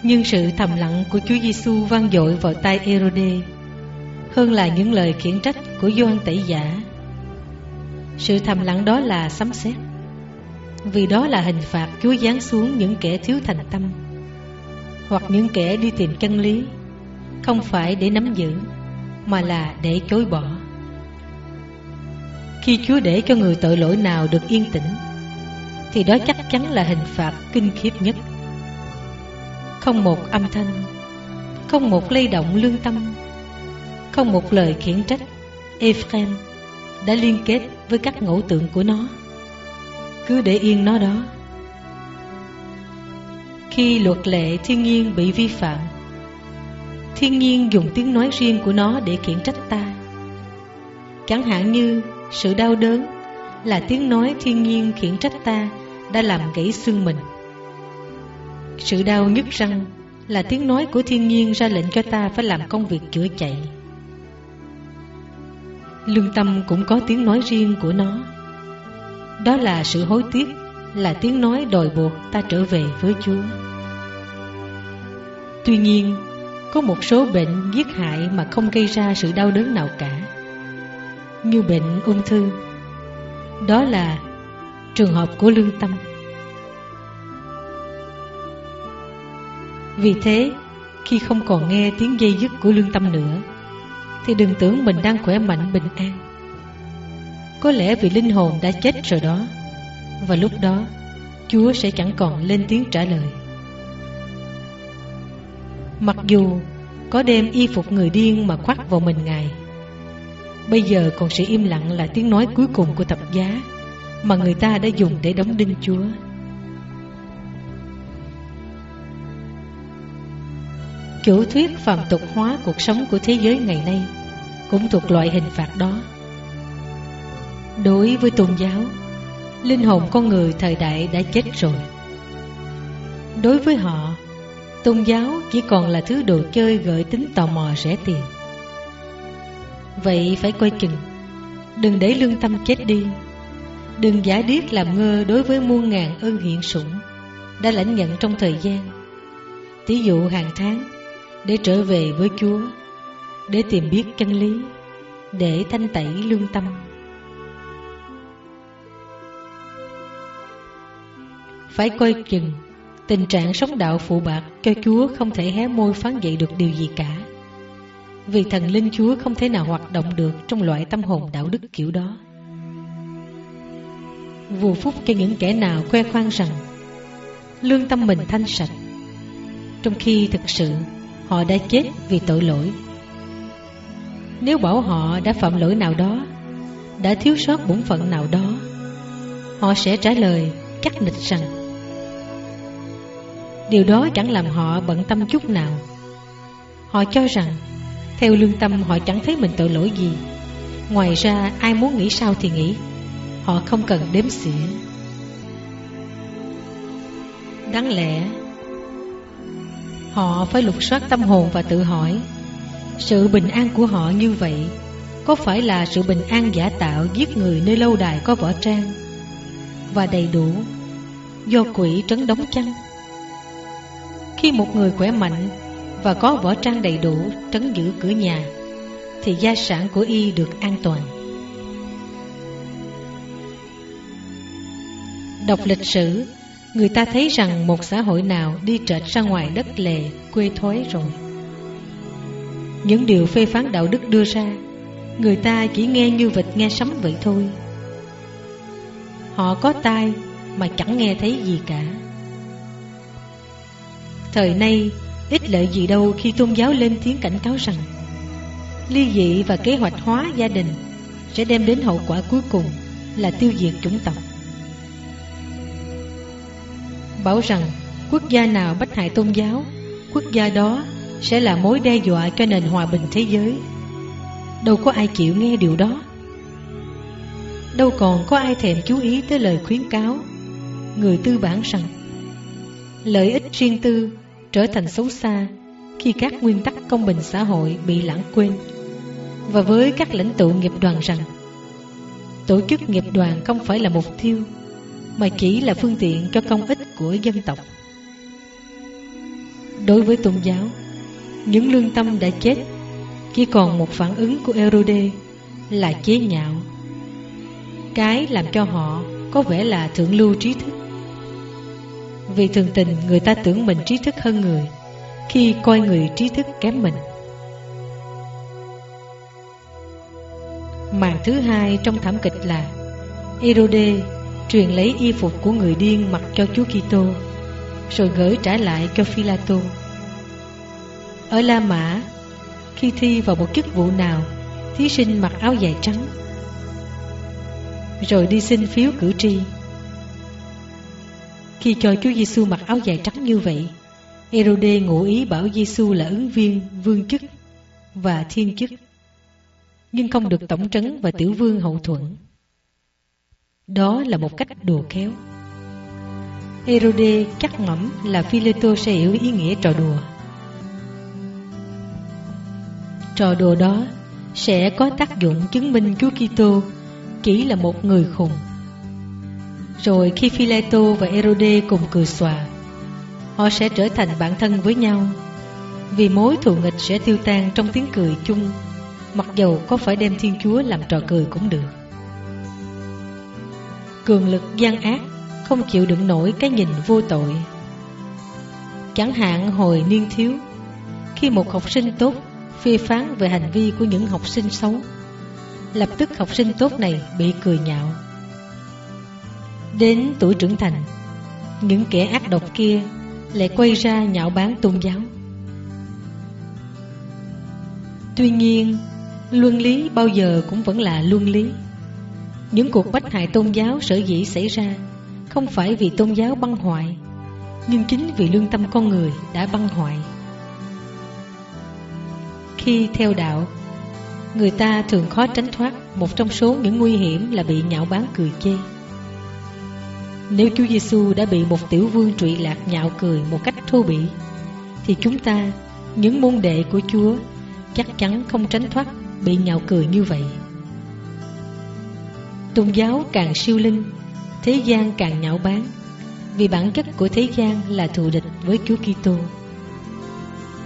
Nhưng sự thầm lặng của Chúa Giêsu vang dội vào tai Ê-rô-đê hơn là những lời khiển trách của Gioan Tẩy Giả. Sự thầm lặng đó là sấm sét, vì đó là hình phạt Chúa giáng xuống những kẻ thiếu thành tâm, hoặc những kẻ đi tìm chân lý, không phải để nắm giữ, mà là để chối bỏ. Khi Chúa để cho người tội lỗi nào được yên tĩnh, thì đó chắc chắn là hình phạt kinh khiếp nhất. Không một âm thanh, không một lay động lương tâm, không một lời khiển trách, Ê-phraim đã liên kết với các ngẫu tượng của nó. Cứ để yên nó đó. Khi luật lệ thiên nhiên bị vi phạm, thiên nhiên dùng tiếng nói riêng của nó để khiển trách ta. Chẳng hạn như sự đau đớn là tiếng nói thiên nhiên khiển trách ta đã làm gãy xương mình. Sự đau nhức răng là tiếng nói của thiên nhiên ra lệnh cho ta phải làm công việc chữa chạy. Lương tâm cũng có tiếng nói riêng của nó. Đó là sự hối tiếc, là tiếng nói đòi buộc ta trở về với Chúa. Tuy nhiên, có một số bệnh giết hại mà không gây ra sự đau đớn nào cả, như bệnh ung thư. Đó là trường hợp của lương tâm. Vì thế, khi không còn nghe tiếng dây dứt của lương tâm nữa, thì đừng tưởng mình đang khỏe mạnh bình an. Có lẽ vì linh hồn đã chết rồi đó, và lúc đó Chúa sẽ chẳng còn lên tiếng trả lời. Mặc dù có đem y phục người điên mà khoác vào mình Ngài, bây giờ còn sự im lặng là tiếng nói cuối cùng của thập giá mà người ta đã dùng để đóng đinh Chúa. Chủ thuyết phàm tục hóa cuộc sống của thế giới ngày nay cũng thuộc loại hình phạt đó. Đối với tôn giáo, linh hồn con người thời đại đã chết rồi. Đối với họ, tôn giáo chỉ còn là thứ đồ chơi gợi tính tò mò rẻ tiền. Vậy phải coi chừng, đừng để lương tâm chết đi. Đừng giả điếc làm ngơ đối với muôn ngàn ơn hiện sủng đã lãnh nhận trong thời gian, tỷ dụ hàng tháng, để trở về với Chúa, để tìm biết chân lý, để thanh tẩy lương tâm. Phải coi chừng tình trạng sống đạo phụ bạc cho Chúa không thể hé môi phán dạy được điều gì cả, vì thần linh Chúa không thể nào hoạt động được trong loại tâm hồn đạo đức kiểu đó. Vù phúc cho những kẻ nào khoe khoang rằng lương tâm mình thanh sạch, trong khi thực sự họ đã chết vì tội lỗi. Nếu bảo họ đã phạm lỗi nào đó, đã thiếu sót bổn phận nào đó, họ sẽ trả lời chắc nịch rằng điều đó chẳng làm họ bận tâm chút nào. Họ cho rằng theo lương tâm họ chẳng thấy mình tội lỗi gì. Ngoài ra ai muốn nghĩ sao thì nghĩ, họ không cần đếm xỉa. Đáng lẽ họ phải lục soát tâm hồn và tự hỏi, sự bình an của họ như vậy có phải là sự bình an giả tạo giết người nơi lâu đài có võ trang và đầy đủ do quỷ trấn đóng chăng? Khi một người khỏe mạnh và có võ trang đầy đủ trấn giữ cửa nhà, thì gia sản của y được an toàn. Đọc lịch sử, người ta thấy rằng một xã hội nào đi trệch ra ngoài đất lề quê thói rồi. Những điều phê phán đạo đức đưa ra, người ta chỉ nghe như vịt nghe sấm vậy thôi. Họ có tai mà chẳng nghe thấy gì cả. Thời nay ít lợi gì đâu khi tôn giáo lên tiếng cảnh cáo rằng ly dị và kế hoạch hóa gia đình sẽ đem đến hậu quả cuối cùng là tiêu diệt chủng tộc. Bảo rằng quốc gia nào bách hại tôn giáo, quốc gia đó sẽ là mối đe dọa cho nền hòa bình thế giới. Đâu có ai chịu nghe điều đó. Đâu còn có ai thèm chú ý tới lời khuyến cáo người tư bản rằng lợi ích riêng tư trở thành xấu xa khi các nguyên tắc công bình xã hội bị lãng quên, và với các lãnh tụ nghiệp đoàn rằng tổ chức nghiệp đoàn không phải là mục tiêu mà chỉ là phương tiện cho công ích của dân tộc. Đối với tôn giáo, những lương tâm đã chết, chỉ còn một phản ứng của Herode là chế nhạo. Cái làm cho họ có vẻ là thượng lưu trí thức. Vì thường tình người ta tưởng mình trí thức hơn người khi coi người trí thức kém mình. Màn thứ hai trong thảm kịch là Herode truyền lấy y phục của người điên mặc cho Chúa Kitô, rồi gửi trả lại cho Phi-la-tô. Ở La Mã, khi thi vào một chức vụ nào, thí sinh mặc áo dài trắng, rồi đi xin phiếu cử tri. Khi cho Chúa Giêsu mặc áo dài trắng như vậy, Herode ngụ ý bảo Giêsu là ứng viên vương chức và thiên chức, nhưng không được tổng trấn và tiểu vương hậu thuẫn. Đó là một cách đùa khéo. Herode chắc mẩm là Phi-lê-tô sẽ hiểu ý nghĩa trò đùa. Trò đùa đó sẽ có tác dụng chứng minh Chúa Kitô chỉ là một người khùng. Rồi khi Phi-lê-tô và Herode cùng cười xòa, họ sẽ trở thành bạn thân với nhau, vì mối thù nghịch sẽ tiêu tan trong tiếng cười chung, mặc dầu có phải đem Thiên Chúa làm trò cười cũng được. Cường lực gian ác không chịu đựng nổi cái nhìn vô tội. Chẳng hạn hồi niên thiếu, khi một học sinh tốt phê phán về hành vi của những học sinh xấu, lập tức học sinh tốt này bị cười nhạo. Đến tuổi trưởng thành, những kẻ ác độc kia lại quay ra nhạo báng tôn giáo. Tuy nhiên, luân lý bao giờ cũng vẫn là luân lý. Những cuộc bách hại tôn giáo sở dĩ xảy ra không phải vì tôn giáo băng hoại, nhưng chính vì lương tâm con người đã băng hoại. Khi theo đạo, người ta thường khó tránh thoát một trong số những nguy hiểm là bị nhạo báng cười chê. Nếu Chúa Giêsu đã bị một tiểu vương trụy lạc nhạo cười một cách thô bỉ, thì chúng ta, những môn đệ của Chúa, chắc chắn không tránh thoát bị nhạo cười như vậy. Tôn giáo càng siêu linh, thế gian càng nhạo báng, vì bản chất của thế gian là thù địch với Chúa Kitô.